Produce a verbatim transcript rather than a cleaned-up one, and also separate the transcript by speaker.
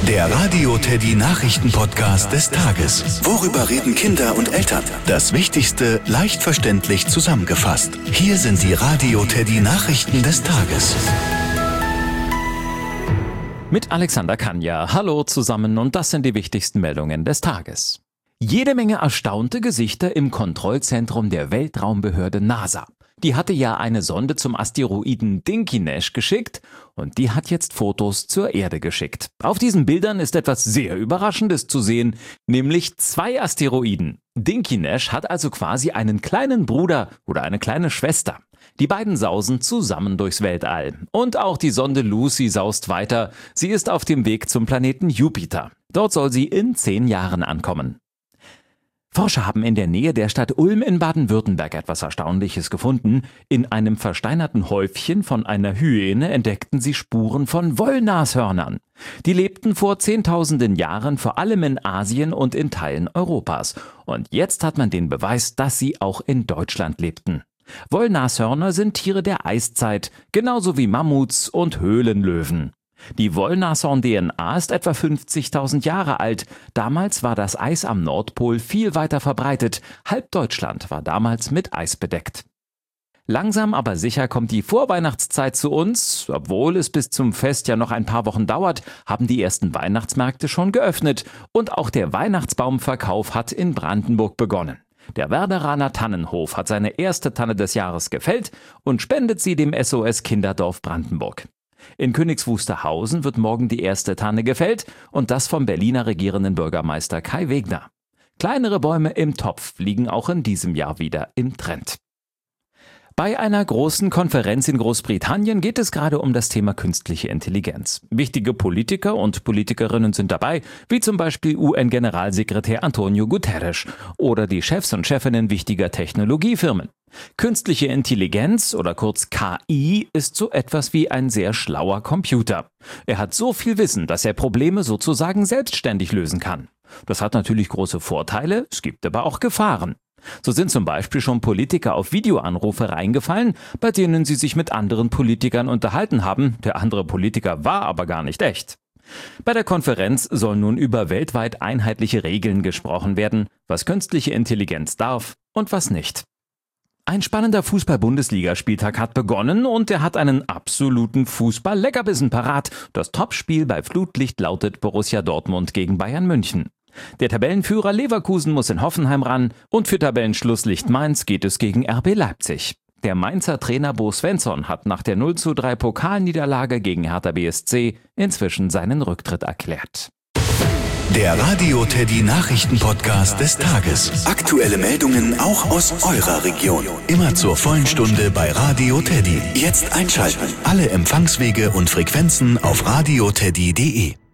Speaker 1: Der Radio Teddy Nachrichten-Podcast des Tages. Worüber reden Kinder und Eltern? Das Wichtigste leicht verständlich zusammengefasst. Hier sind die Radio Teddy Nachrichten des Tages.
Speaker 2: Mit Alexander Kanja. Hallo zusammen und das sind die wichtigsten Meldungen des Tages. Jede Menge erstaunte Gesichter im Kontrollzentrum der Weltraumbehörde NASA. Die hatte ja eine Sonde zum Asteroiden Dinkinesh geschickt und die hat jetzt Fotos zur Erde geschickt. Auf diesen Bildern ist etwas sehr Überraschendes zu sehen, nämlich zwei Asteroiden. Dinkinesh hat also quasi einen kleinen Bruder oder eine kleine Schwester. Die beiden sausen zusammen durchs Weltall. Und auch die Sonde Lucy saust weiter. Sie ist auf dem Weg zum Planeten Jupiter. Dort soll sie in zehn Jahren ankommen. Forscher haben in der Nähe der Stadt Ulm in Baden-Württemberg etwas Erstaunliches gefunden. In einem versteinerten Häufchen von einer Hyäne entdeckten sie Spuren von Wollnashörnern. Die lebten vor zehntausenden Jahren vor allem in Asien und in Teilen Europas. Und jetzt hat man den Beweis, dass sie auch in Deutschland lebten. Wollnashörner sind Tiere der Eiszeit, genauso wie Mammuts und Höhlenlöwen. Die Wollnashorn-D N A ist etwa fünfzigtausend Jahre alt. Damals war das Eis am Nordpol viel weiter verbreitet. Halb Deutschland war damals mit Eis bedeckt. Langsam aber sicher kommt die Vorweihnachtszeit zu uns. Obwohl es bis zum Fest ja noch ein paar Wochen dauert, haben die ersten Weihnachtsmärkte schon geöffnet. Und auch der Weihnachtsbaumverkauf hat in Brandenburg begonnen. Der Werderaner Tannenhof hat seine erste Tanne des Jahres gefällt und spendet sie dem S O S Kinderdorf Brandenburg. In Königs Wusterhausen wird morgen die erste Tanne gefällt und das vom Berliner regierenden Bürgermeister Kai Wegner. Kleinere Bäume im Topf liegen auch in diesem Jahr wieder im Trend. Bei einer großen Konferenz in Großbritannien geht es gerade um das Thema künstliche Intelligenz. Wichtige Politiker und Politikerinnen sind dabei, wie zum Beispiel U N-Generalsekretär Antonio Guterres oder die Chefs und Chefinnen wichtiger Technologiefirmen. Künstliche Intelligenz oder kurz K I ist so etwas wie ein sehr schlauer Computer. Er hat so viel Wissen, dass er Probleme sozusagen selbstständig lösen kann. Das hat natürlich große Vorteile, es gibt aber auch Gefahren. So sind zum Beispiel schon Politiker auf Videoanrufe reingefallen, bei denen sie sich mit anderen Politikern unterhalten haben. Der andere Politiker war aber gar nicht echt. Bei der Konferenz soll nun über weltweit einheitliche Regeln gesprochen werden, was künstliche Intelligenz darf und was nicht. Ein spannender Fußball-Bundesligaspieltag hat begonnen und er hat einen absoluten Fußball-Leckerbissen parat. Das Topspiel bei Flutlicht lautet Borussia Dortmund gegen Bayern München. Der Tabellenführer Leverkusen muss in Hoffenheim ran und für Tabellenschlusslicht Mainz geht es gegen R B Leipzig. Der Mainzer Trainer Bo Svensson hat nach der null zu drei Pokalniederlage gegen Hertha B S C inzwischen seinen Rücktritt erklärt.
Speaker 1: Der Radio Teddy Nachrichten-Podcast des Tages. Aktuelle Meldungen auch aus eurer Region. Immer zur vollen Stunde bei Radio Teddy. Jetzt einschalten. Alle Empfangswege und Frequenzen auf radioteddy punkt de.